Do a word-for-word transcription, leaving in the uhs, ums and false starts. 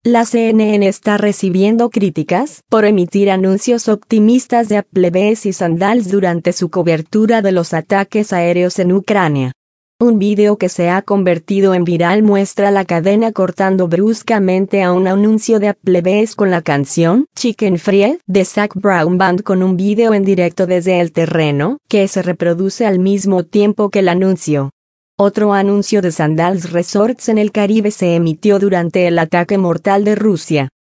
La C N N está recibiendo críticas por emitir anuncios optimistas de Applebee's y Sandals durante su cobertura de los ataques aéreos en Ucrania. Un video que se ha convertido en viral muestra la cadena cortando bruscamente a un anuncio de Applebee's con la canción Chicken Fried de Zac Brown Band con un video en directo desde el terreno, que se reproduce al mismo tiempo que el anuncio. Otro anuncio de Sandals Resorts en el Caribe se emitió durante el ataque mortal de Rusia.